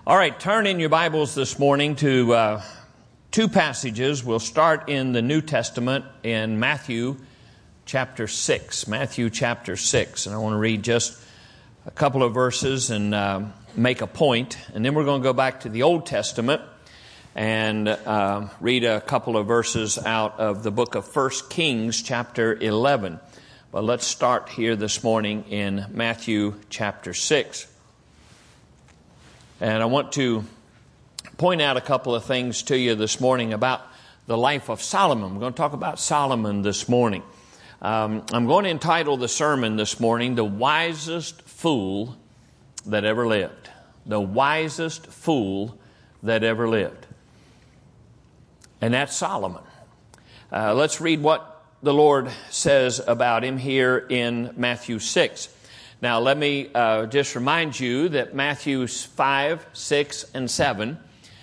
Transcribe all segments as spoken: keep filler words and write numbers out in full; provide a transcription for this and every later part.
All right, turn in your Bibles this morning to uh, two passages. We'll start in the New Testament in Matthew chapter six. Matthew chapter six. And I want to read just a couple of verses and uh, make a point. And then we're going to go back to the Old Testament and uh, read a couple of verses out of the book of First Kings chapter eleven. But let's start here this morning in Matthew chapter six. And I want to point out a couple of things to you this morning about the life of Solomon. We're going to talk about Solomon this morning. Um, I'm going to entitle the sermon this morning, The Wisest Fool That Ever Lived. The Wisest Fool That Ever Lived. And that's Solomon. Uh, let's read what the Lord says about him here in Matthew six. Now, let me uh, just remind you that Matthew five, six, and seven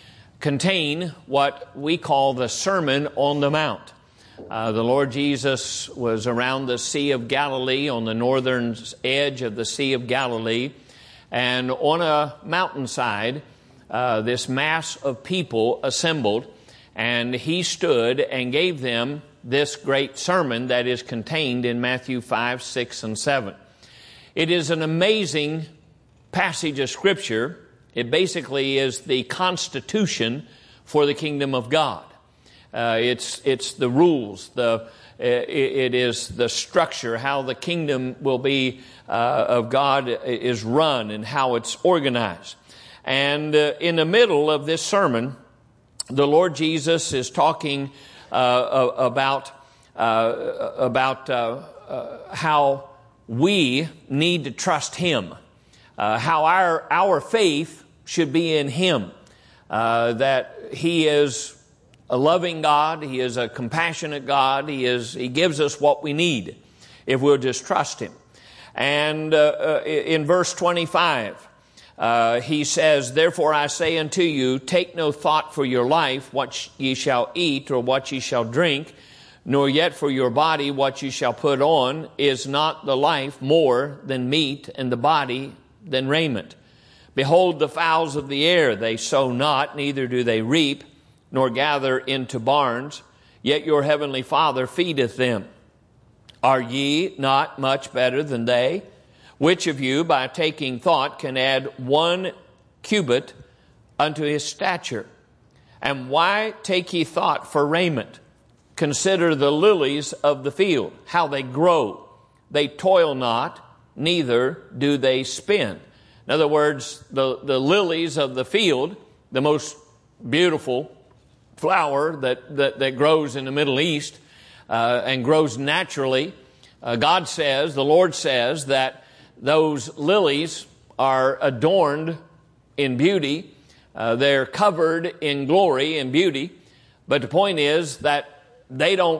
contain what we call the Sermon on the Mount. Uh, the Lord Jesus was around the Sea of Galilee, on the northern edge of the Sea of Galilee, and on a mountainside, uh, this mass of people assembled, and he stood and gave them this great sermon that is contained in Matthew five, six, and seven. It is an amazing passage of Scripture. It basically is the constitution for the kingdom of God. Uh, it's it's the rules, the it, it is the structure, how the kingdom will be uh, of God is run and how it's organized. And uh, in the middle of this sermon, the Lord Jesus is talking uh, about uh, about uh, uh, how we need to trust Him, uh, how our our faith should be in Him, uh, that He is a loving God, He is a compassionate God, He is He gives us what we need if we'll just trust Him. And uh, uh, in verse twenty-five, uh, He says, "Therefore I say unto you, take no thought for your life, what ye shall eat or what ye shall drink, nor yet for your body what you shall put on. Is not the life more than meat, and the body than raiment? Behold the fowls of the air, they sow not, neither do they reap, nor gather into barns, yet your heavenly Father feedeth them. Are ye not much better than they? Which of you, by taking thought, can add one cubit unto his stature? And why take ye thought for raiment? Consider the lilies of the field, how they grow. They toil not, neither do they spin." In other words, the, the lilies of the field, the most beautiful flower that, that, that grows in the Middle East uh, and grows naturally, uh, God says, the Lord says that those lilies are adorned in beauty. Uh, they're covered in glory and beauty. But the point is that they don't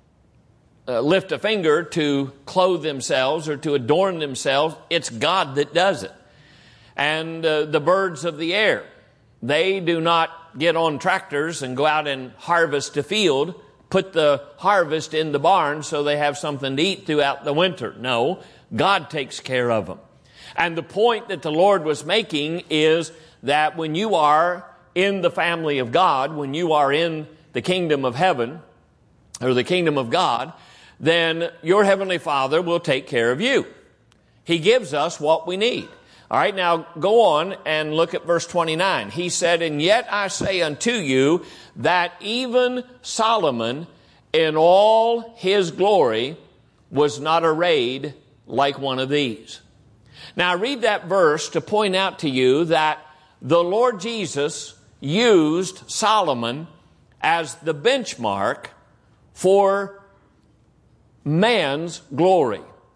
uh, lift a finger to clothe themselves or to adorn themselves. It's God that does it. And uh, the birds of the air, they do not get on tractors and go out and harvest a field, put the harvest in the barn so they have something to eat throughout the winter. No, God takes care of them. And the point that the Lord was making is that when you are in the family of God, when you are in the kingdom of heaven, or the kingdom of God, then your heavenly Father will take care of you. He gives us what we need. All right, now go on and look at verse twenty-nine. He said, "And yet I say unto you that even Solomon in all his glory was not arrayed like one of these." Now I read that verse to point out to you that the Lord Jesus used Solomon as the benchmark for man's glory.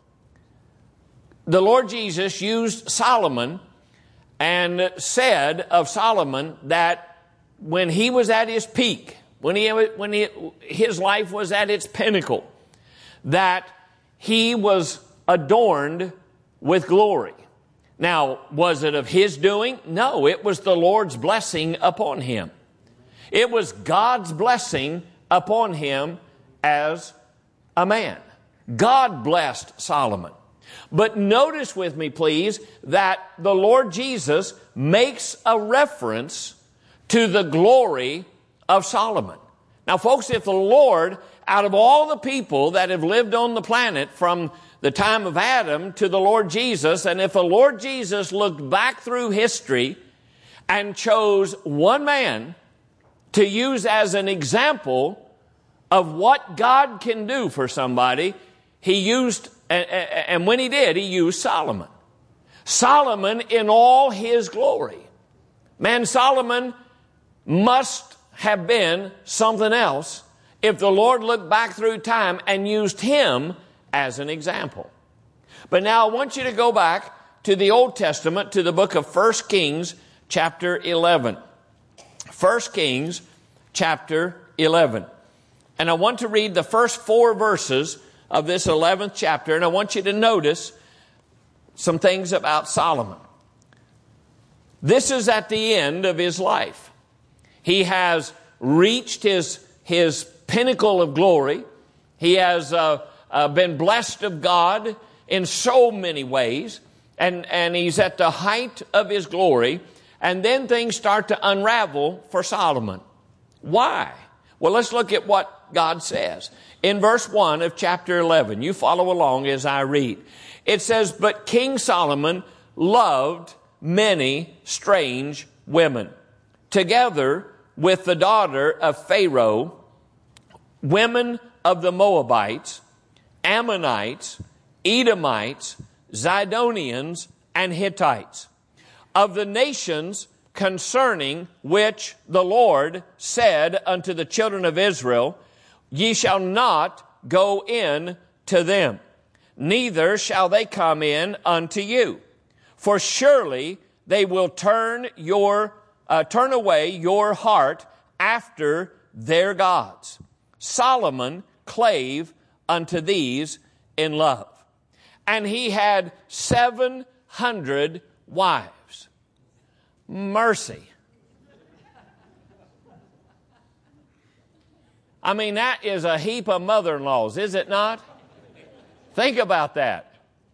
The Lord Jesus used Solomon and said of Solomon that when he was at his peak, when he when he, his life was at its pinnacle, that he was adorned with glory. Now, was it of his doing? No, it was the Lord's blessing upon him. It was God's blessing upon him as a man. God blessed Solomon. But notice with me, please, that the Lord Jesus makes a reference to the glory of Solomon. Now, folks, if the Lord, out of all the people that have lived on the planet from the time of Adam to the Lord Jesus, and if the Lord Jesus looked back through history and chose one man to use as an example of what God can do for somebody, he used, and when he did, he used Solomon. Solomon in all his glory. Man, Solomon must have been something else if the Lord looked back through time and used him as an example. But now I want you to go back to the Old Testament, to the book of First Kings, chapter eleven. First Kings, chapter eleven. And I want to read the first four verses of this eleventh chapter, and I want you to notice some things about Solomon. This is at the end of his life. He has reached his, his pinnacle of glory. He has uh, uh, been blessed of God in so many ways, and, and he's at the height of his glory, and then things start to unravel for Solomon. Why? Well, let's look at what God says. In verse one of chapter eleven, you follow along as I read. It says, "But King Solomon loved many strange women, together with the daughter of Pharaoh, women of the Moabites, Ammonites, Edomites, Zidonians, and Hittites, of the nations concerning which the Lord said unto the children of Israel, Ye shall not go in to them, neither shall they come in unto you. For surely they will turn your uh, turn away your heart after their gods. Solomon clave unto these in love. And he had seven hundred wives." Mercy. I mean, that is a heap of mother-in-laws, is it not? Think about that.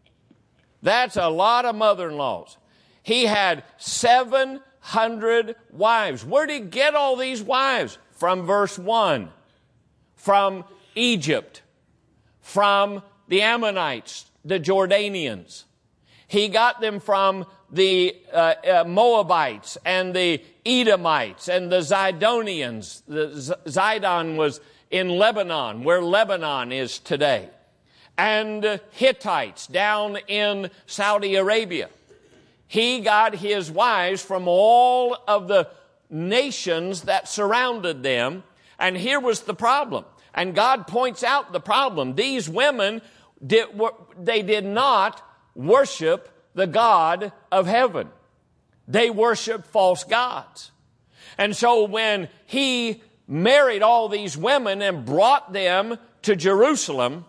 That's a lot of mother-in-laws. He had seven hundred wives. Where did he get all these wives? From verse one. From Egypt. From the Ammonites, the Jordanians. He got them from the uh, uh, Moabites and the Edomites and the Zidonians. The Z- Zidon was in Lebanon, where Lebanon is today. And uh, Hittites down in Saudi Arabia. He got his wives from all of the nations that surrounded them. And here was the problem. And God points out the problem. These women, did, they did not worship the God of heaven. They worshiped false gods. And so when he married all these women and brought them to Jerusalem,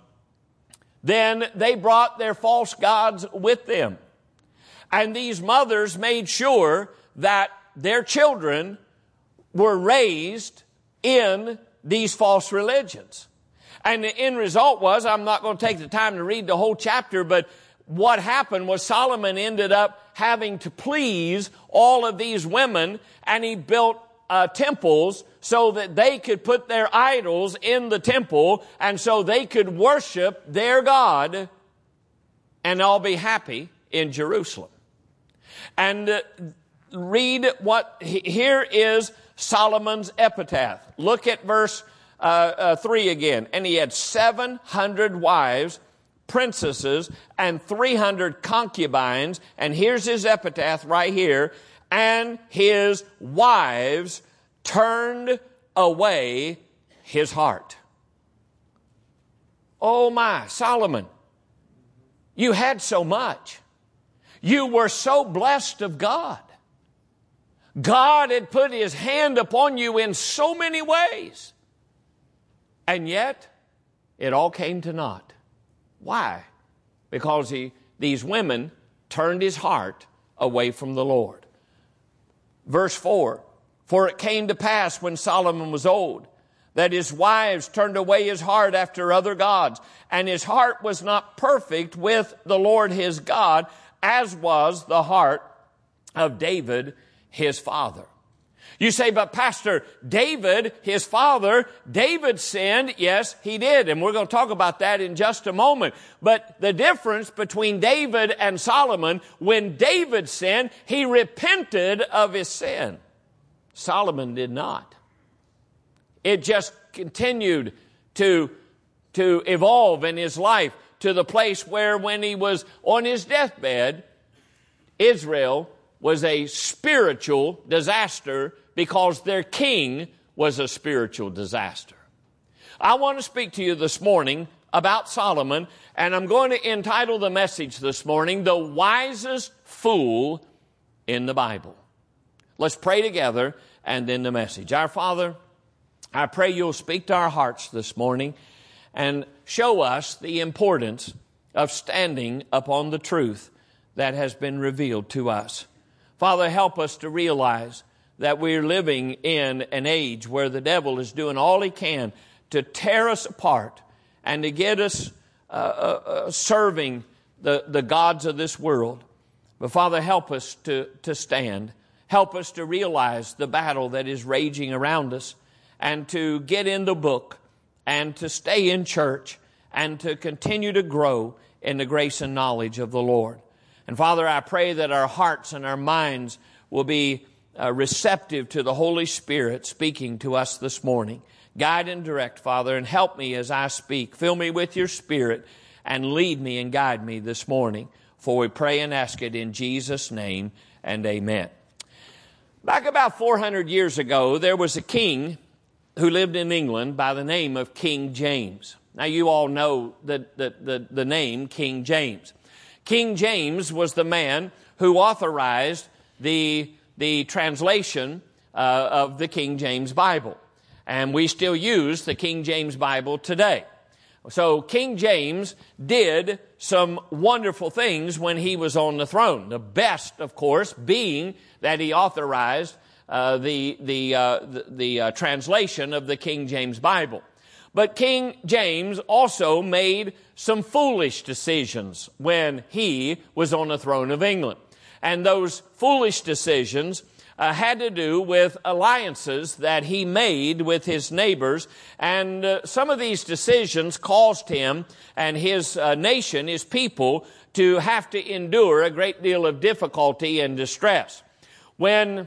then they brought their false gods with them. And these mothers made sure that their children were raised in these false religions. And the end result was, I'm not going to take the time to read the whole chapter, but what happened was Solomon ended up having to please all of these women, and he built uh, temples so that they could put their idols in the temple, and so they could worship their God and all be happy in Jerusalem. And uh, read what, here is Solomon's epitaph. Look at verse uh, uh, three again. "And he had seven hundred wives, princesses, and three hundred concubines." And here's his epitaph right here. "And his wives turned away his heart." Oh my, Solomon, you had so much. You were so blessed of God. God had put his hand upon you in so many ways. And yet, it all came to naught. Why? Because he, these women turned his heart away from the Lord. Verse four, "For it came to pass when Solomon was old, that his wives turned away his heart after other gods, and his heart was not perfect with the Lord his God, as was the heart of David, his father. You say, but Pastor, David, his father, David sinned. Yes, he did. And we're going to talk about that in just a moment. But the difference between David and Solomon, when David sinned, he repented of his sin. Solomon did not. It just continued to, to evolve in his life to the place where when he was on his deathbed, Israel was a spiritual disaster because their king was a spiritual disaster. I want to speak to you this morning about Solomon, and I'm going to entitle the message this morning, The Wisest Fool in the Bible. Let's pray together and then the message. Our Father, I pray you'll speak to our hearts this morning and show us the importance of standing upon the truth that has been revealed to us. Father, help us to realize that we're living in an age where the devil is doing all he can to tear us apart and to get us uh, uh, uh, serving the, the gods of this world. But Father, help us to, to stand. Help us to realize the battle that is raging around us and to get in the book and to stay in church and to continue to grow in the grace and knowledge of the Lord. And Father, I pray that our hearts and our minds will be uh, receptive to the Holy Spirit speaking to us this morning. Guide and direct, Father, and help me as I speak. Fill me with your Spirit and lead me and guide me this morning. For we pray and ask it in Jesus' name, and amen. Back about four hundred years ago, there was a king who lived in England by the name of King James. Now, you all know the, the, the, the name King James. King James was the man who authorized the, the translation uh, of the King James Bible. And we still use the King James Bible today. So King James did some wonderful things when he was on the throne. The best, of course, being that he authorized uh, the, the, uh, the, the uh, translation of the King James Bible. But King James also made some foolish decisions when he was on the throne of England. And those foolish decisions uh, had to do with alliances that he made with his neighbors. And uh, some of these decisions caused him and his uh, nation, his people, to have to endure a great deal of difficulty and distress. When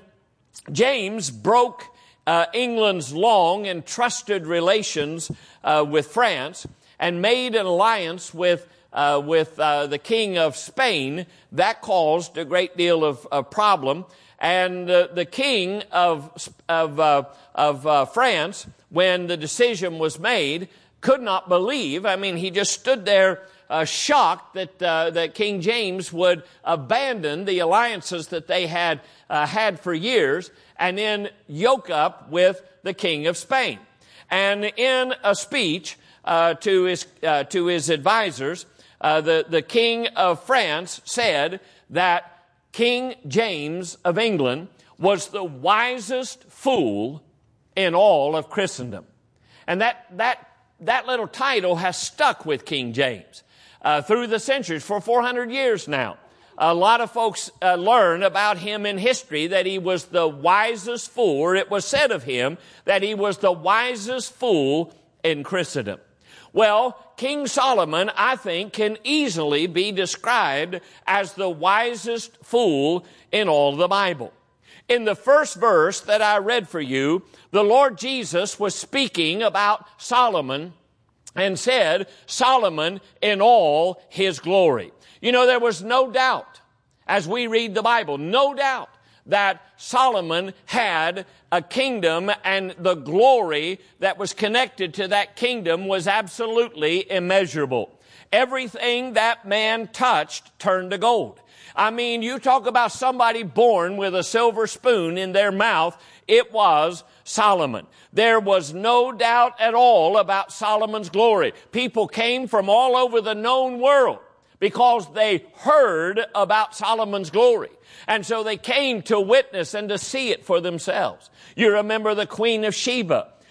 James broke Uh, England's long and trusted relations uh, with France and made an alliance with uh, with uh, the king of Spain, that caused a great deal of, of problem. And uh, the king of of uh, of uh, France, when the decision was made, could not believe. I mean, he just stood there uh, shocked that uh, that King James would abandon the alliances that they had uh, had for years, and then yoke up with the king of Spain. And in a speech uh, to his uh, to his advisors, uh, the the king of France said that King James of England was the wisest fool in all of Christendom. And that that that little title has stuck with King James uh, through the centuries for four hundred years now. A lot of folks uh, learn about him in history that he was the wisest fool, or it was said of him that he was the wisest fool in Christendom. Well, King Solomon, I think, can easily be described as the wisest fool in all the Bible. In the first verse that I read for you, the Lord Jesus was speaking about Solomon and said, Solomon in all his glory. You know, there was no doubt, as we read the Bible, no doubt that Solomon had a kingdom, and the glory that was connected to that kingdom was absolutely immeasurable. Everything that man touched turned to gold. I mean, you talk about somebody born with a silver spoon in their mouth, it was Solomon. There was no doubt at all about Solomon's glory. People came from all over the known world because they heard about Solomon's glory. And so they came to witness and to see it for themselves. You remember the Queen of Sheba.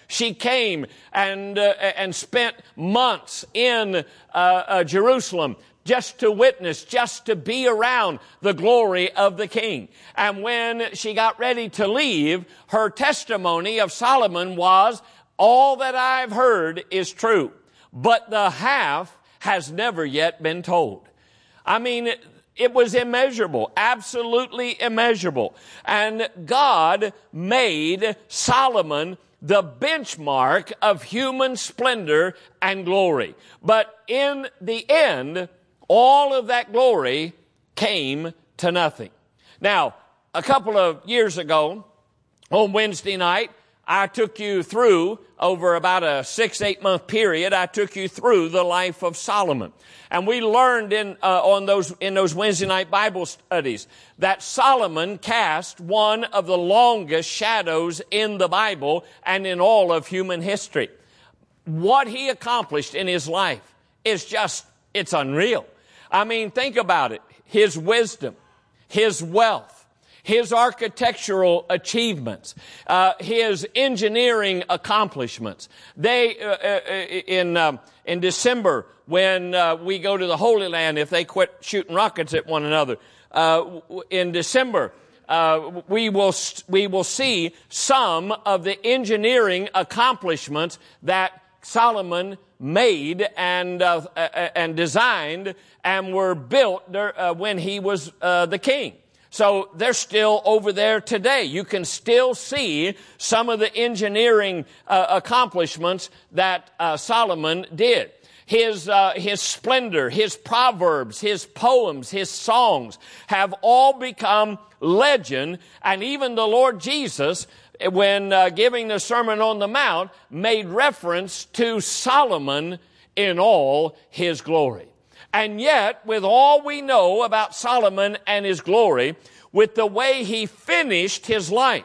She came and, uh, and spent months in uh, uh, Jerusalem just to witness, just to be around the glory of the king. And when she got ready to leave, her testimony of Solomon was, all that I've heard is true, but the half has never yet been told. I mean, it, it was immeasurable, absolutely immeasurable. And God made Solomon the benchmark of human splendor and glory. But in the end, all of that glory came to nothing. Now, a couple of years ago, on Wednesday night, I took you through, over about a six, eight month period, I took you through the life of Solomon. And we learned in, uh, on those, in those Wednesday night Bible studies that Solomon cast one of the longest shadows in the Bible and in all of human history. What he accomplished in his life is just, it's unreal. I mean, think about it. His wisdom, his wealth, his architectural achievements, uh, his engineering accomplishments. They, uh, uh, in, um, in December, when uh, we go to the Holy Land, if they quit shooting rockets at one another, uh, in December, uh, we will, we will see some of the engineering accomplishments that Solomon made and uh, and designed and were built there, uh, when he was uh, the king. So they're still over there today. You can still see some of the engineering uh, accomplishments that uh, Solomon did. His uh, his splendor, his proverbs, his poems, his songs have all become legend, and even the Lord Jesus, when uh, giving the Sermon on the Mount, made reference to Solomon in all his glory. And yet, with all we know about Solomon and his glory, with the way he finished his life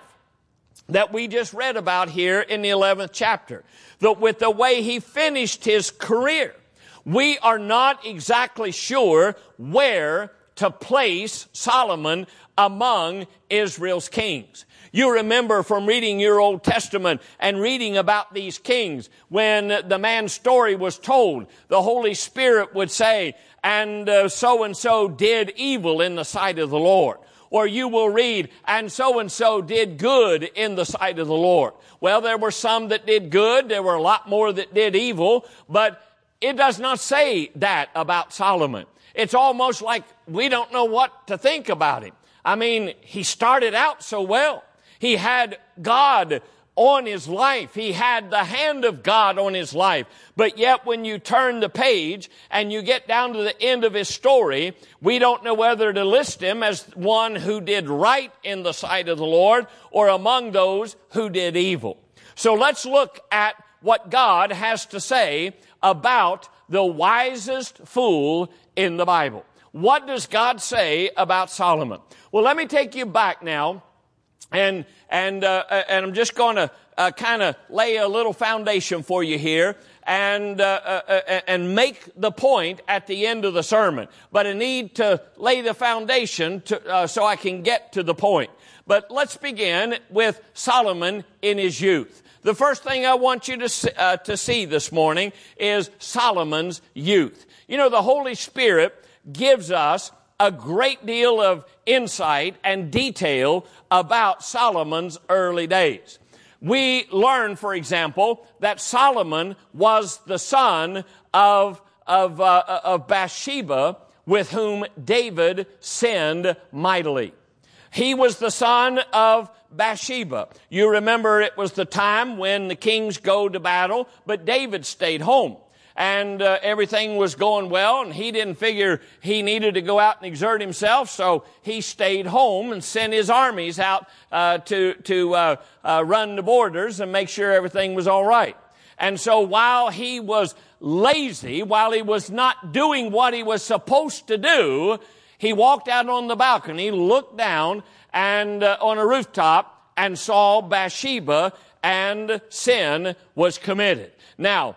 that we just read about here in the eleventh chapter, that with the way he finished his career, we are not exactly sure where to place Solomon among Israel's kings. You remember from reading your Old Testament and reading about these kings, when the man's story was told, the Holy Spirit would say, and uh, so-and-so did evil in the sight of the Lord. Or you will read, and so-and-so did good in the sight of the Lord. Well, there were some that did good. There were a lot more that did evil. But it does not say that about Solomon. It's almost like we don't know what to think about him. I mean, he started out so well. He had God on his life. He had the hand of God on his life. But yet when you turn the page and you get down to the end of his story, we don't know whether to list him as one who did right in the sight of the Lord or among those who did evil. So let's look at what God has to say about the wisest fool in the Bible. What does God say about Solomon? Well, let me take you back now. And and uh, and I'm just going to uh, kind of lay a little foundation for you here, and uh, uh, and make the point at the end of the sermon. But I need to lay the foundation to, uh, so I can get to the point. But let's begin with Solomon in his youth. The first thing I want you to see, uh, to see this morning is Solomon's youth. You know, the Holy Spirit gives us a great deal of insight and detail about Solomon's early days. We learn, for example, that Solomon was the son of, of, uh, of Bathsheba, with whom David sinned mightily. He was the son of Bathsheba. You remember it was the time when the kings go to battle, but David stayed home. And uh, everything was going well, and he didn't figure he needed to go out and exert himself, so he stayed home and sent his armies out uh, to to uh, uh, run the borders and make sure everything was all right. And so while he was lazy, while he was not doing what he was supposed to do, he walked out on the balcony, looked down and uh, on a rooftop, and saw Bathsheba, and sin was committed. Now,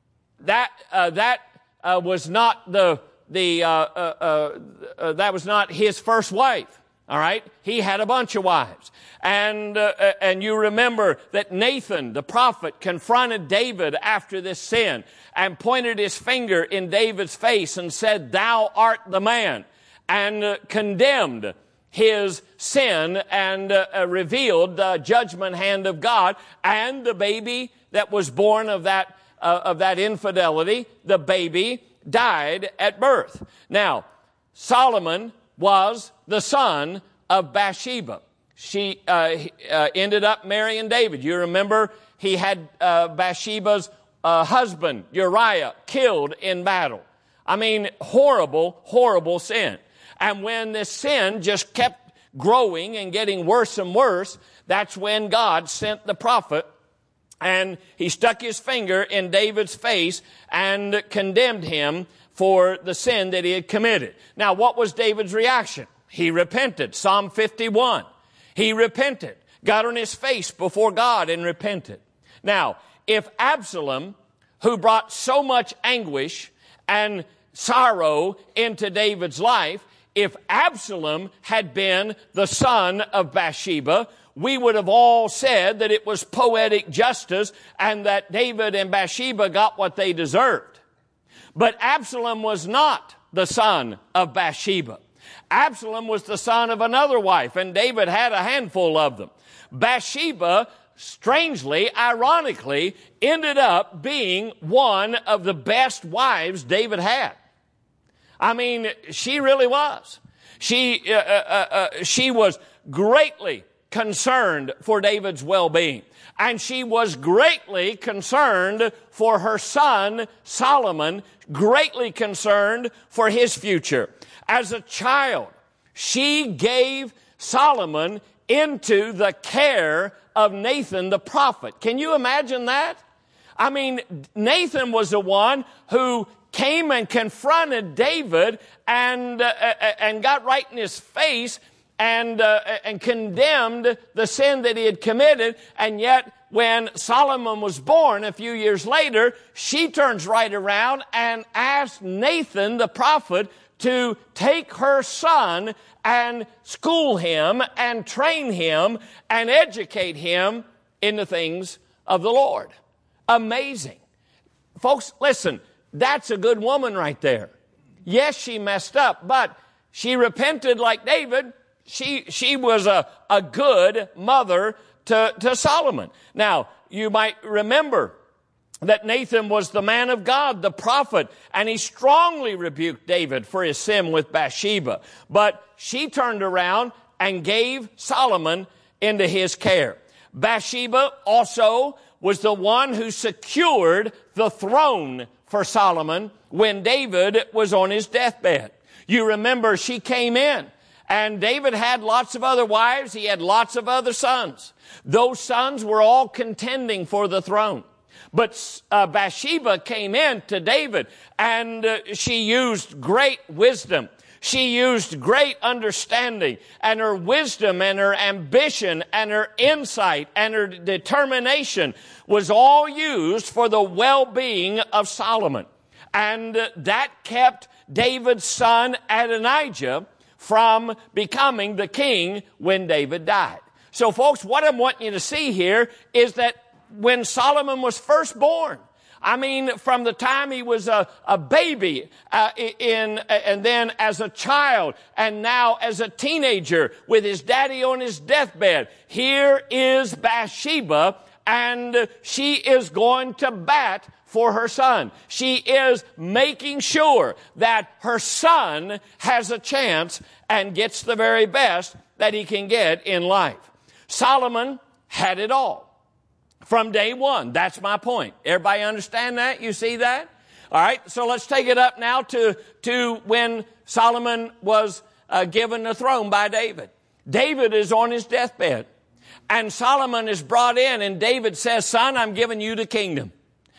That uh, that uh, was not the the uh, uh, uh, uh, that was not his first wife. All right? He had a bunch of wives. And, uh, and you remember that Nathan, the prophet, confronted David after this sin and pointed his finger in David's face and said, "Thou art the man," and uh, condemned his sin and uh, uh, revealed the judgment hand of God. And the baby that was born of that, uh, of that infidelity, the baby died at birth. Now, Solomon was the son of Bathsheba. She uh, uh, ended up marrying David. You remember he had uh, Bathsheba's uh, husband, Uriah, killed in battle. I mean, horrible, horrible sin. And when this sin just kept growing and getting worse and worse, that's when God sent the prophet, and he stuck his finger in David's face and condemned him for the sin that he had committed. Now, what was David's reaction? He repented. Psalm fifty-one. He repented. Got on his face before God and repented. Now, if Absalom, who brought so much anguish and sorrow into David's life, if Absalom had been the son of Bathsheba, we would have all said that it was poetic justice and that David and Bathsheba got what they deserved. But Absalom was not the son of Bathsheba. Absalom was the son of another wife, and David had a handful of them. Bathsheba, strangely, ironically, ended up being one of the best wives David had. I mean, she really was. She, uh, uh, uh, she was greatly concerned for David's well-being. And she was greatly concerned for her son, Solomon, greatly concerned for his future. As a child, she gave Solomon into the care of Nathan the prophet. Can you imagine that? I mean, Nathan was the one who came and confronted David and, uh, and got right in his face and, uh, and condemned the sin that he had committed. And yet, when Solomon was born a few years later, she turns right around and asks Nathan the prophet to take her son and school him and train him and educate him in the things of the Lord. Amazing. Folks, listen, that's a good woman right there. Yes, she messed up, but she repented like David. She, she was a, a good mother to, to Solomon. Now, you might remember that Nathan was the man of God, the prophet, and he strongly rebuked David for his sin with Bathsheba. But she turned around and gave Solomon into his care. Bathsheba also was the one who secured the throne for Solomon when David was on his deathbed. You remember she came in, and David had lots of other wives. He had lots of other sons. Those sons were all contending for the throne. But uh, Bathsheba came in to David, and uh, she used great wisdom. She used great understanding, and her wisdom and her ambition and her insight and her determination was all used for the well-being of Solomon. And uh, that kept David's son Adonijah from becoming the king when David died. So folks, what I'm wanting you to see here is that when Solomon was first born, I mean, from the time he was a, a baby, uh, in, and then as a child, and now as a teenager with his daddy on his deathbed, here is Bathsheba, and she is going to bat for her son. She is making sure that her son has a chance and gets the very best that he can get in life. Solomon had it all. From day one. That's my point. Everybody understand that? You see that? All right. So let's take it up now to, to when Solomon was uh, given the throne by David. David is on his deathbed, and Solomon is brought in, and David says, "Son, I'm giving you the kingdom."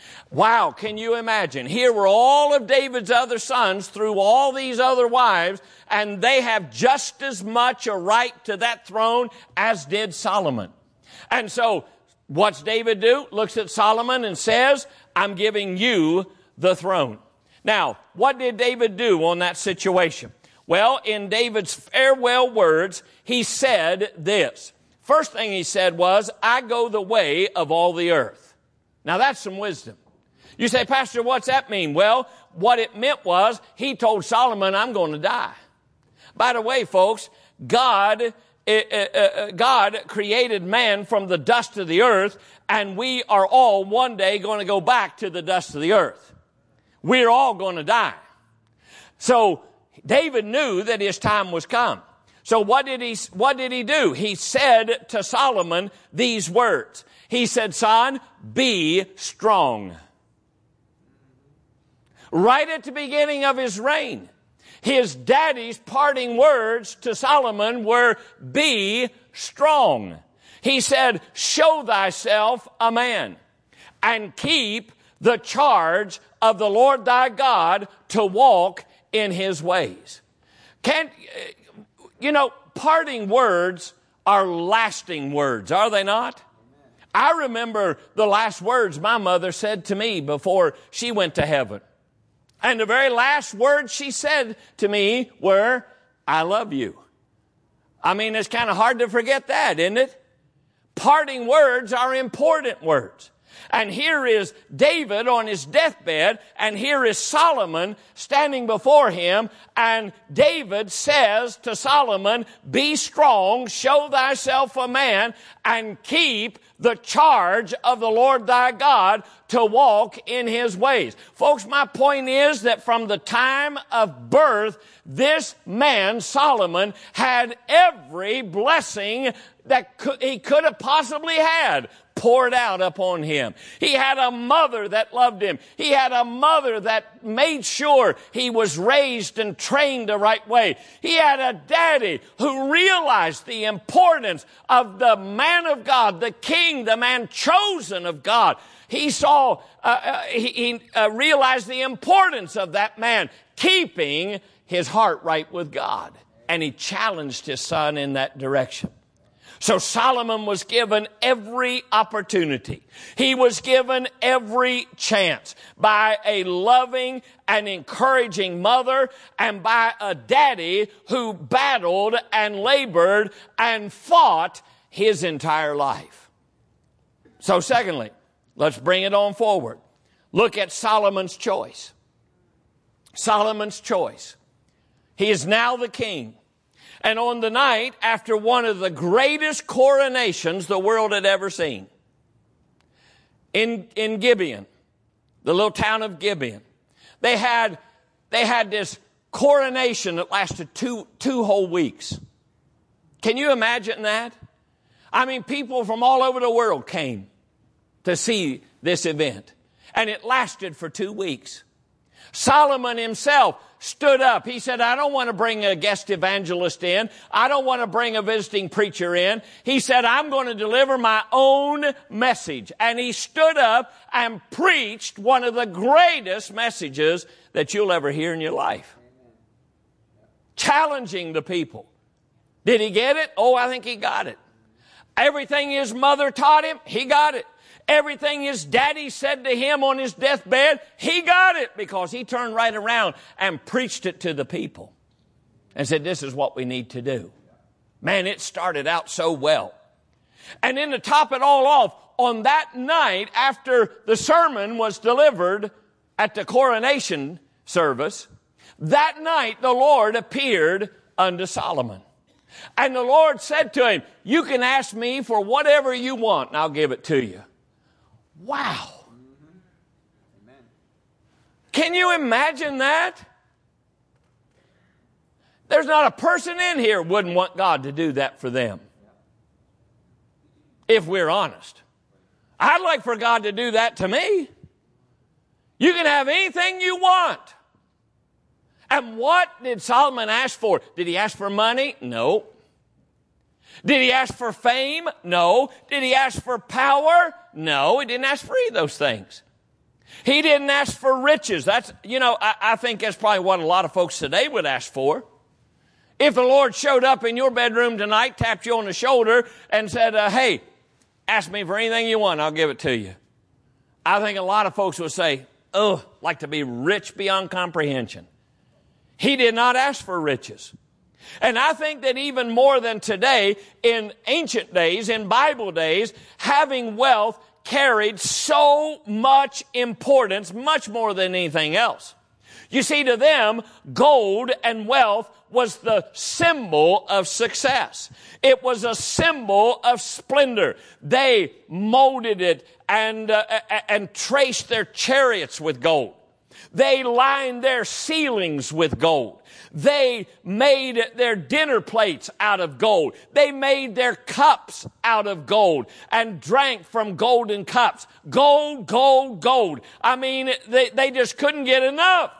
Wow. Can you imagine? Here were all of David's other sons through all these other wives, and they have just as much a right to that throne as did Solomon. And so, what's David do? Looks at Solomon and says, "I'm giving you the throne." Now, what did David do on that situation? Well, in David's farewell words, he said this. First thing he said was, I go the way of all the earth. Now that's some wisdom. You say, Pastor, what's that mean? Well, what it meant was he told Solomon, I'm going to die. By the way, folks, God, uh, uh, God created man from the dust of the earth, and we are all one day going to go back to the dust of the earth. We're all going to die. So David knew that his time was come. So what did he, what did he do? He said to Solomon these words. He said, son, be strong. Right at the beginning of his reign, his daddy's parting words to Solomon were, be strong. He said, show thyself a man and keep the charge of the Lord thy God to walk in his ways. Can't, you know, parting words are lasting words, are they not? I remember the last words my mother said to me before she went to heaven. And the very last words she said to me were, I love you. I mean, it's kind of hard to forget that, isn't it? Parting words are important words. And here is David on his deathbed, and here is Solomon standing before him, and David says to Solomon, be strong, show thyself a man, and keep the charge of the Lord thy God to walk in his ways. Folks, my point is that from the time of birth, this man, Solomon, had every blessing that he could have possibly had poured out upon him. He had a mother that loved him. He had a mother that made sure he was raised and trained the right way. He had a daddy who realized the importance of the man of God, the king, the man chosen of God. He saw, uh, uh, he, he uh, realized the importance of that man keeping his heart right with God. And he challenged his son in that direction. So Solomon was given every opportunity. He was given every chance by a loving and encouraging mother and by a daddy who battled and labored and fought his entire life. So secondly, let's bring it on forward. Look at Solomon's choice. Solomon's choice. He is now the king. And on the night after one of the greatest coronations the world had ever seen, in, in Gibeon, the little town of Gibeon, they had, they had this coronation that lasted two, two whole weeks. Can you imagine that? I mean, people from all over the world came to see this event. And it lasted for two weeks. Solomon himself stood up. He said, I don't want to bring a guest evangelist in. I don't want to bring a visiting preacher in. He said, I'm going to deliver my own message. And he stood up and preached one of the greatest messages that you'll ever hear in your life. Challenging the people. Did he get it? Oh, I think he got it. Everything his mother taught him, he got it. Everything his daddy said to him on his deathbed, he got it because he turned right around and preached it to the people and said, this is what we need to do. Man, it started out so well. And then to top it all off, on that night after the sermon was delivered at the coronation service, that night the Lord appeared unto Solomon. And the Lord said to him, you can ask me for whatever you want and I'll give it to you. Wow. Amen. Can you imagine that? There's not a person in here wouldn't want God to do that for them. If we're honest. I'd like for God to do that to me. You can have anything you want. And what did Solomon ask for? Did he ask for money? No. Did he ask for fame? No. Did he ask for power? No, he didn't ask for any of those things. He didn't ask for riches. That's, you know, I, I think that's probably what a lot of folks today would ask for. If the Lord showed up in your bedroom tonight, tapped you on the shoulder and said, uh, hey, ask me for anything you want, I'll give it to you. I think a lot of folks would say, oh, like to be rich beyond comprehension. He did not ask for riches. And I think that even more than today, in ancient days, in Bible days, having wealth carried so much importance, much more than anything else. You see, to them, gold and wealth was the symbol of success. It was a symbol of splendor. They molded it and, uh, and traced their chariots with gold. They lined their ceilings with gold. They made their dinner plates out of gold. They made their cups out of gold and drank from golden cups. Gold, gold, gold. I mean, they, they just couldn't get enough.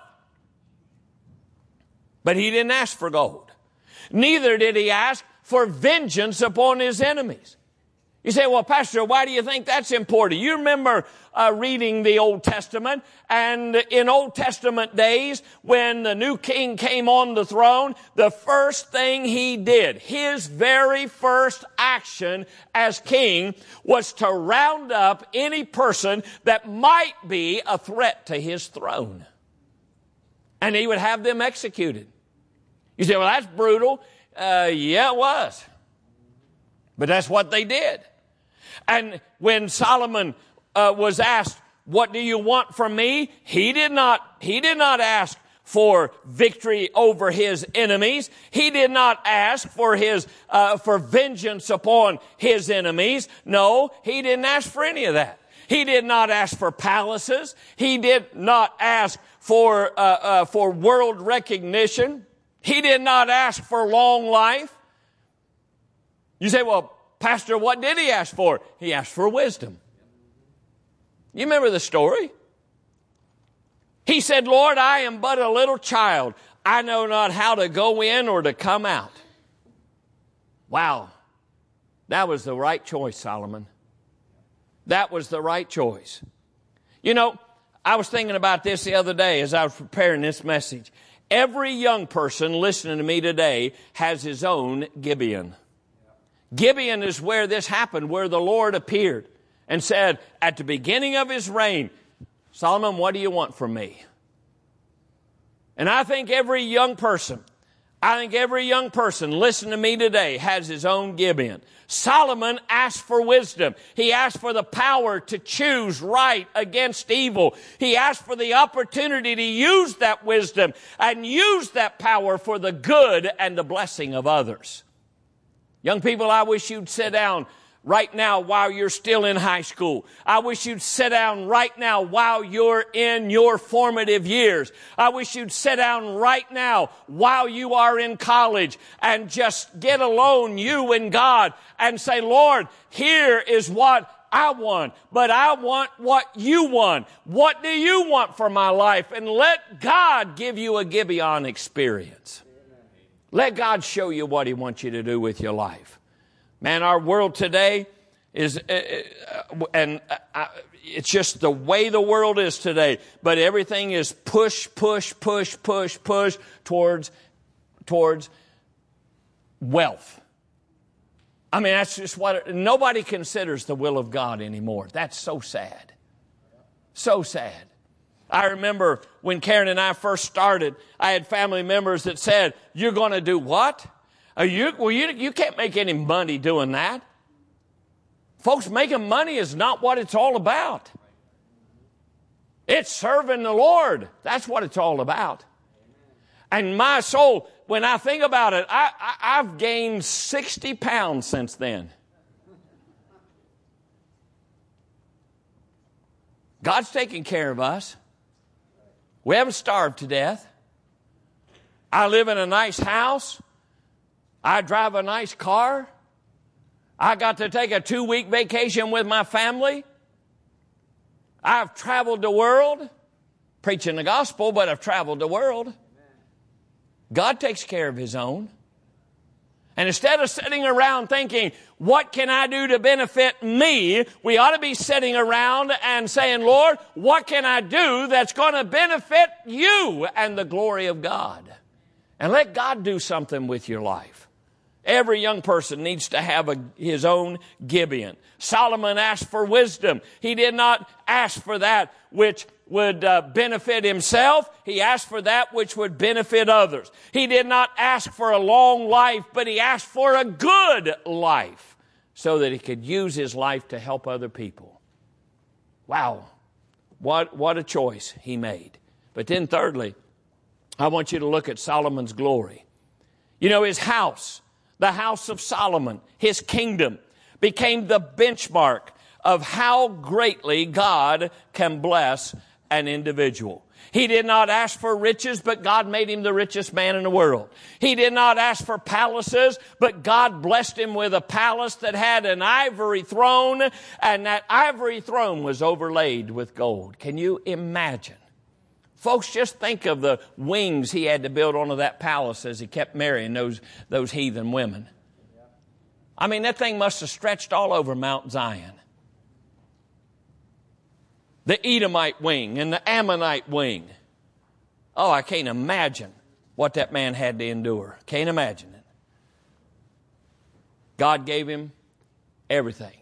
But he didn't ask for gold. Neither did he ask for vengeance upon his enemies. You say, well, Pastor, why do you think that's important? You remember uh, reading the Old Testament, and in Old Testament days, when the new king came on the throne, the first thing he did, his very first action as king, was to round up any person that might be a threat to his throne. And he would have them executed. You say, well, that's brutal. Uh, yeah, it was. But that's what they did. And when Solomon uh, was asked, what do you want from me? He did not, he did not ask for victory over his enemies. He did not ask for his, uh, for vengeance upon his enemies. No, he didn't ask for any of that. He did not ask for palaces. He did not ask for, uh, uh, for world recognition. He did not ask for long life. You say, well, Pastor, what did he ask for? He asked for wisdom. You remember the story? He said, Lord, I am but a little child. I know not how to go in or to come out. Wow. That was the right choice, Solomon. That was the right choice. You know, I was thinking about this the other day as I was preparing this message. Every young person listening to me today has his own Gibeon. Gibeon is where this happened, where the Lord appeared and said, at the beginning of his reign, Solomon, what do you want from me? And I think every young person, I think every young person listening to me today has his own Gibeon. Solomon asked for wisdom. He asked for the power to choose right against evil. He asked for the opportunity to use that wisdom and use that power for the good and the blessing of others. Young people, I wish you'd sit down right now while you're still in high school. I wish you'd sit down right now while you're in your formative years. I wish you'd sit down right now while you are in college and just get alone, you and God, and say, Lord, here is what I want, but I want what you want. What do you want for my life? And let God give you a Gibeon experience. Let God show you what he wants you to do with your life. Man, our world today is, uh, uh, and uh, it's just the way the world is today, but everything is push, push, push, push, push towards, towards wealth. I mean, that's just what, it, nobody considers the will of God anymore. That's so sad. So sad. I remember when Karen and I first started, I had family members that said, you're going to do what? Are you, well, you, you can't make any money doing that. Folks, making money is not what it's all about. It's serving the Lord. That's what it's all about. And my soul, when I think about it, I, I, I've gained sixty pounds since then. God's taking care of us. We haven't starved to death. I live in a nice house. I drive a nice car. I got to take a two-week vacation with my family. I've traveled the world, preaching the gospel, but I've traveled the world. God takes care of his own. And instead of sitting around thinking, what can I do to benefit me? We ought to be sitting around and saying, Lord, what can I do that's going to benefit you and the glory of God? And let God do something with your life. Every young person needs to have a, his own Gibeon. Solomon asked for wisdom. He did not ask for that which would uh, benefit himself. He asked for that which would benefit others. He did not ask for a long life, but he asked for a good life so that he could use his life to help other people. Wow. What, what a choice he made. But then thirdly, I want you to look at Solomon's glory. You know, his house, the house of Solomon, his kingdom, became the benchmark of how greatly God can bless an individual. He did not ask for riches, but God made him the richest man in the world. He did not ask for palaces, but God blessed him with a palace that had an ivory throne, and that ivory throne was overlaid with gold. Can you imagine? Folks, just think of the wings he had to build onto that palace as he kept marrying those, those heathen women. I mean, that thing must have stretched all over Mount Zion. The Edomite wing and the Ammonite wing. Oh, I can't imagine what that man had to endure. Can't imagine it. God gave him everything.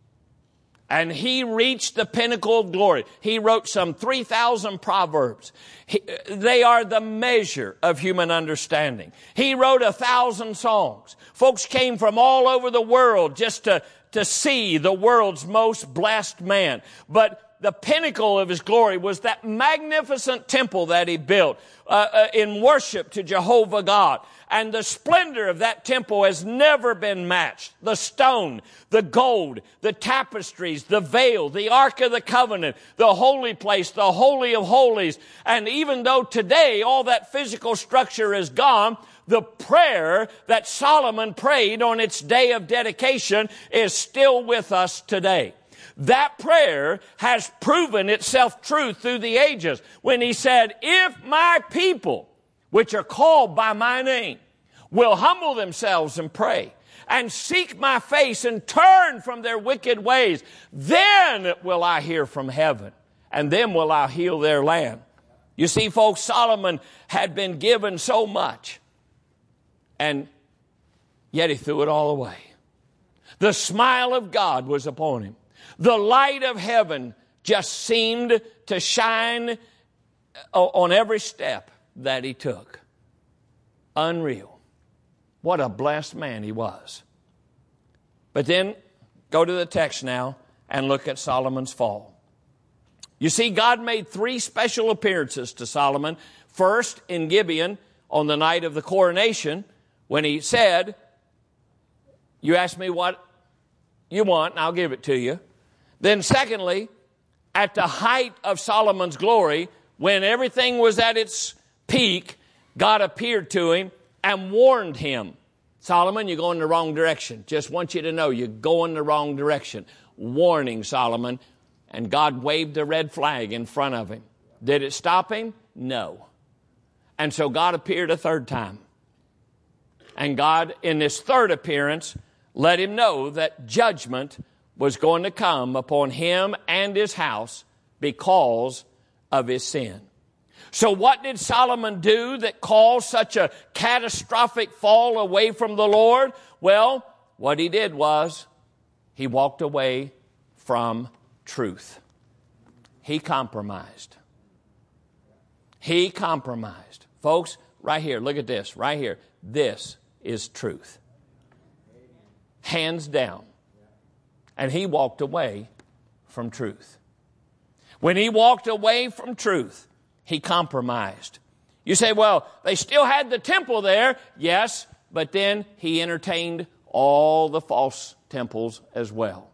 And he reached the pinnacle of glory. He wrote some three thousand proverbs. He, they are the measure of human understanding. He wrote a thousand songs. Folks came from all over the world just to, to see the world's most blessed man. But the pinnacle of his glory was that magnificent temple that he built uh, uh, in worship to Jehovah God. And the splendor of that temple has never been matched. The stone, the gold, the tapestries, the veil, the Ark of the Covenant, the holy place, the Holy of Holies. And even though today all that physical structure is gone, the prayer that Solomon prayed on its day of dedication is still with us today. That prayer has proven itself true through the ages when he said, if my people, which are called by my name, will humble themselves and pray and seek my face and turn from their wicked ways, then will I hear from heaven and then will I heal their land. You see, folks, Solomon had been given so much and yet he threw it all away. The smile of God was upon him. The light of heaven just seemed to shine on every step that he took. Unreal. What a blessed man he was. But then go to the text now and look at Solomon's fall. You see, God made three special appearances to Solomon. First, in Gibeon, on the night of the coronation, when he said, you ask me what you want, and I'll give it to you. Then secondly, at the height of Solomon's glory, when everything was at its peak, God appeared to him and warned him. Solomon, you're going in the wrong direction. Just want you to know you're going the wrong direction. Warning, Solomon. And God waved a red flag in front of him. Did it stop him? No. And so God appeared a third time. And God, in this third appearance, let him know that judgment was going to come upon him and his house because of his sin. So what did Solomon do that caused such a catastrophic fall away from the Lord? Well, what he did was he walked away from truth. He compromised. He compromised. Folks, right here, look at this, right here. This is truth. Hands down. And he walked away from truth. When he walked away from truth, he compromised. You say, well, they still had the temple there. Yes, but then he entertained all the false temples as well.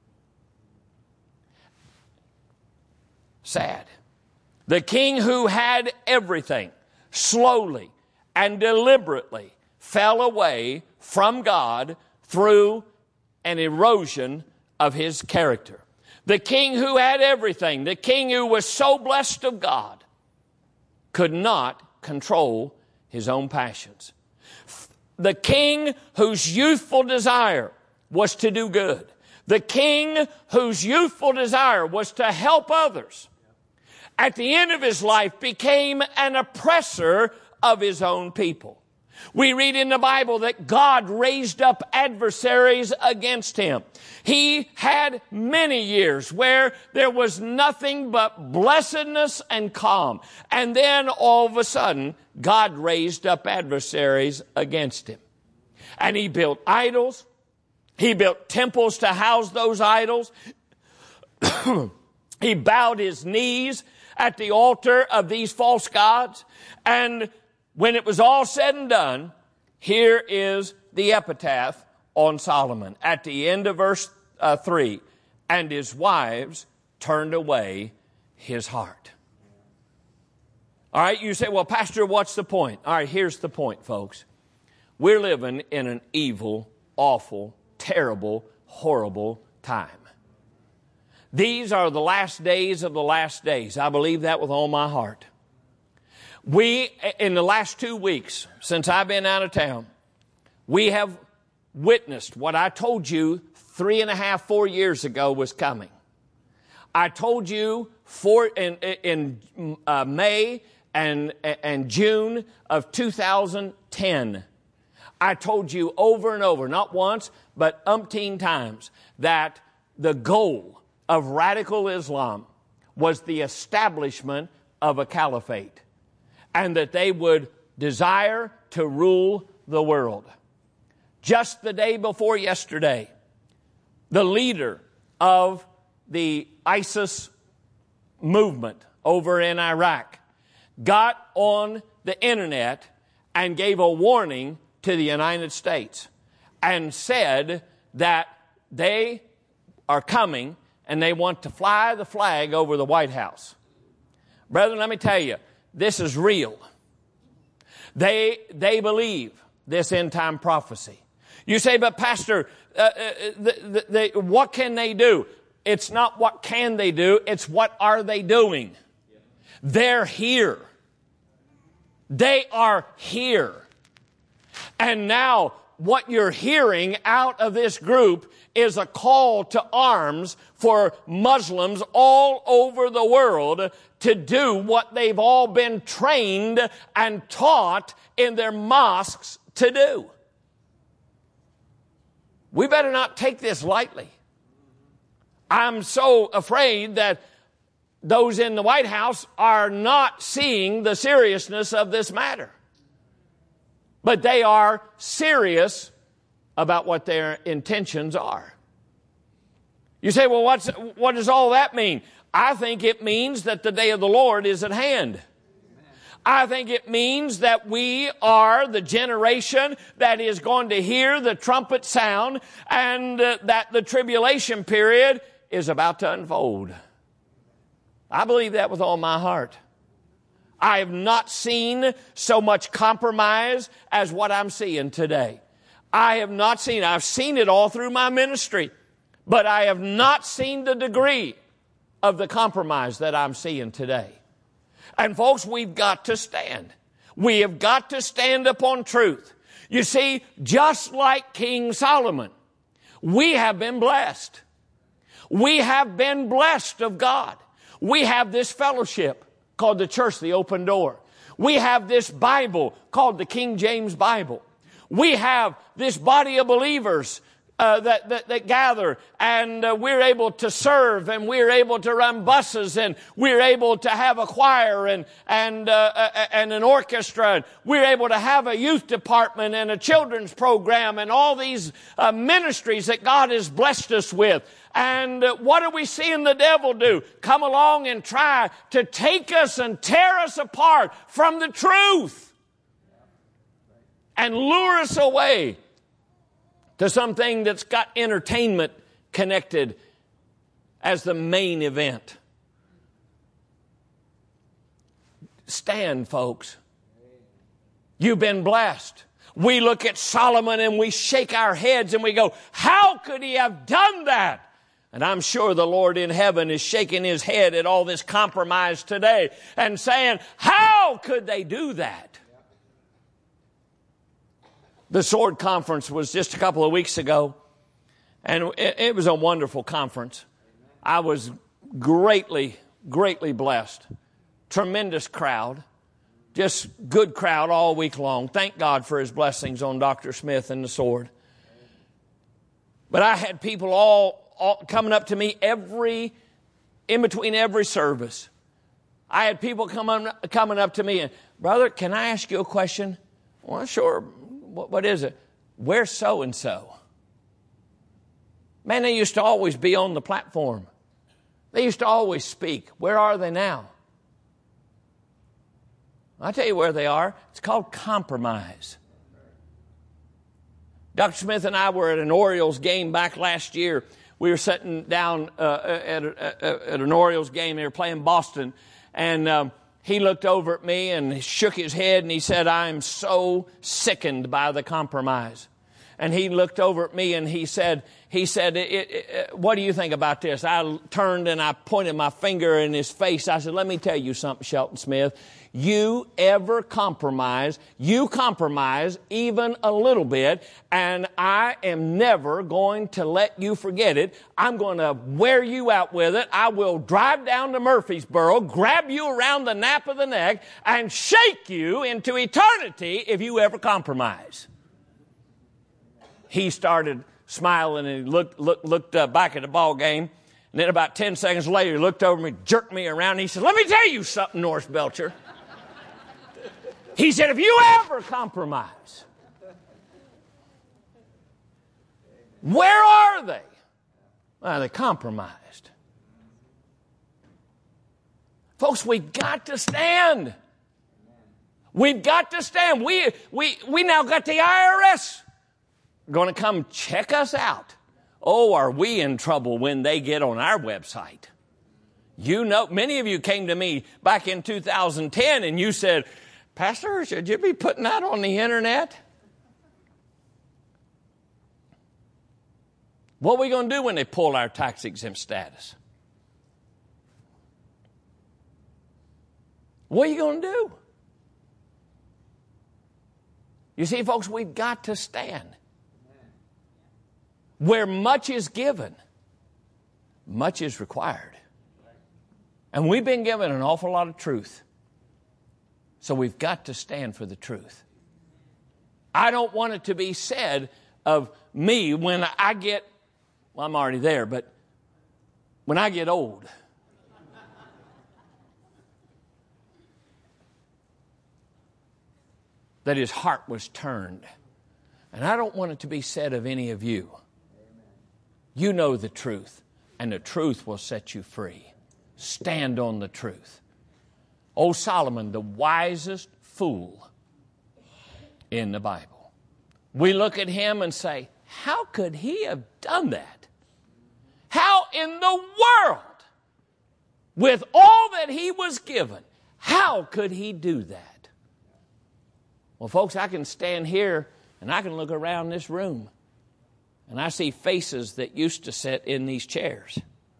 Sad. The king who had everything slowly and deliberately fell away from God through an erosion of his character. The king who had everything, the king who was so blessed of God, could not control his own passions. The king whose youthful desire was to do good. The king whose youthful desire was to help others, at the end of his life became an oppressor of his own people. We read in the Bible that God raised up adversaries against him. He had many years where there was nothing but blessedness and calm. And then all of a sudden, God raised up adversaries against him. And he built idols. He built temples to house those idols. He bowed his knees at the altar of these false gods. And when it was all said and done, here is the epitaph on Solomon at the end of verse uh, three. And his wives turned away his heart. All right, you say, well, Pastor, what's the point? All right, here's the point, folks. We're living in an evil, awful, terrible, horrible time. These are the last days of the last days. I believe that with all my heart. We, in the last two weeks, since I've been out of town, we have witnessed what I told you three and a half, four years ago was coming. I told you for, in, in uh, May and, and June of two thousand ten, I told you over and over, not once, but umpteen times, that the goal of radical Islam was the establishment of a caliphate, and that they would desire to rule the world. Just the day before yesterday, the leader of the ISIS movement over in Iraq got on the internet and gave a warning to the United States and said that they are coming and they want to fly the flag over the White House. Brethren, let me tell you, this is real. They, they believe this end-time prophecy. You say, but Pastor, uh, uh, the, the, the, what can they do? It's not what can they do, it's what are they doing. They're here. They are here. And now what you're hearing out of this group is a call to arms for Muslims all over the world to do what they've all been trained and taught in their mosques to do. We better not take this lightly. I'm so afraid that those in the White House are not seeing the seriousness of this matter. But they are serious about what their intentions are. You say, well, what's, what does all that mean? I think it means that the day of the Lord is at hand. I think it means that we are the generation that is going to hear the trumpet sound, and uh, that the tribulation period is about to unfold. I believe that with all my heart. I have not seen so much compromise as what I'm seeing today. I have not seen, I've seen it all through my ministry, but I have not seen the degree of the compromise that I'm seeing today. And folks, we've got to stand. We have got to stand upon truth. You see, just like King Solomon, we have been blessed. We have been blessed of God. We have this fellowship called the church, the open door. We have this Bible called the King James Bible. We have this body of believers uh, that, that, that gather, and uh, we're able to serve, and we're able to run buses, and we're able to have a choir and, and, uh, uh, and an orchestra. And we're able to have a youth department and a children's program and all these uh, ministries that God has blessed us with. And uh, what are we seeing the devil do? Come along and try to take us and tear us apart from the truth and lure us away to something that's got entertainment connected as the main event. Stand, folks. You've been blessed. We look at Solomon and we shake our heads and we go, how could he have done that? And I'm sure the Lord in heaven is shaking his head at all this compromise today and saying, how could they do that? The Sword Conference was just a couple of weeks ago, and it, it was a wonderful conference. I was greatly, greatly blessed. Tremendous crowd. Just good crowd all week long. Thank God for His blessings on Doctor Smith and the sword. But I had people all, all coming up to me every, in between every service. I had people coming coming up to me and, brother, can I ask you a question? Well, sure. What, what is it? Where's so-and-so? Man, they used to always be on the platform. They used to always speak. Where are they now? I'll tell you where they are. It's called compromise. Doctor Smith and I were at an Orioles game back last year. We were sitting down uh, at, a, at an Orioles game. They were playing Boston. And um, he looked over at me and shook his head and he said, I'm so sickened by the compromise. And he looked over at me and he said, he said, it, it, it, what do you think about this? I turned and I pointed my finger in his face. I said, let me tell you something, Shelton Smith. You ever compromise, you compromise even a little bit, and I am never going to let you forget it. I'm going to wear you out with it. I will drive down to Murfreesboro, grab you around the nape of the neck, and shake you into eternity if you ever compromise. He started smiling and he looked, looked, looked uh, back at the ball game. And then about ten seconds later, he looked over me, jerked me around, and he said, let me tell you something, Norris Belcher. He said, if you ever compromise, where are they? Well, they compromised. Folks, we've got to stand. We've got to stand. We, we, we now got the I R S going to come check us out. Oh, are we in trouble when they get on our website? You know, many of you came to me back in two thousand ten and you said, Pastor, should you be putting that on the internet? What are we going to do when they pull our tax exempt status? What are you going to do? You see, folks, we've got to stand. Where much is given, much is required. And we've been given an awful lot of truth. So we've got to stand for the truth. I don't want it to be said of me when I get, well, I'm already there, but when I get old, that his heart was turned. And I don't want it to be said of any of you. You know the truth, and the truth will set you free. Stand on the truth. Old Solomon, the wisest fool in the Bible. We look at him and say, how could he have done that? How in the world, with all that he was given, how could he do that? Well, folks, I can stand here and I can look around this room and I see faces that used to sit in these chairs.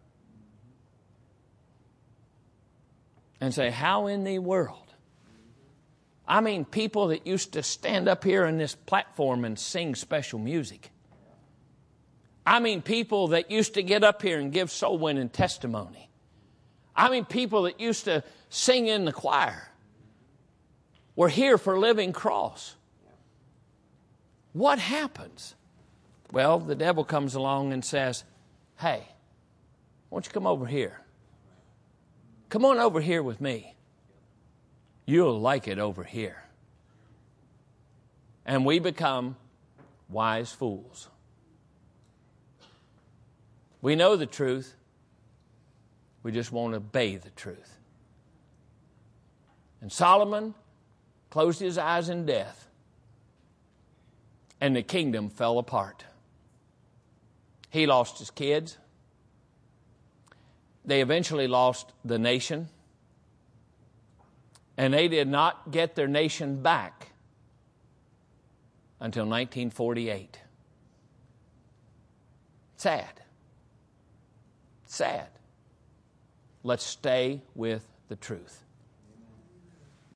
And say, how in the world? I mean, people that used to stand up here on this platform and sing special music. I mean, people that used to get up here and give soul winning testimony. I mean, people that used to sing in the choir. We're here for Living Cross. What happens? Well, the devil comes along and says, hey, why don't you come over here? Come on over here with me. You'll like it over here. And we become wise fools. We know the truth. We just won't obey the truth. And Solomon closed his eyes in death. And the kingdom fell apart. He lost his kids. They eventually lost the nation. And they did not get their nation back until nineteen forty-eight. Sad. Sad. Let's stay with the truth.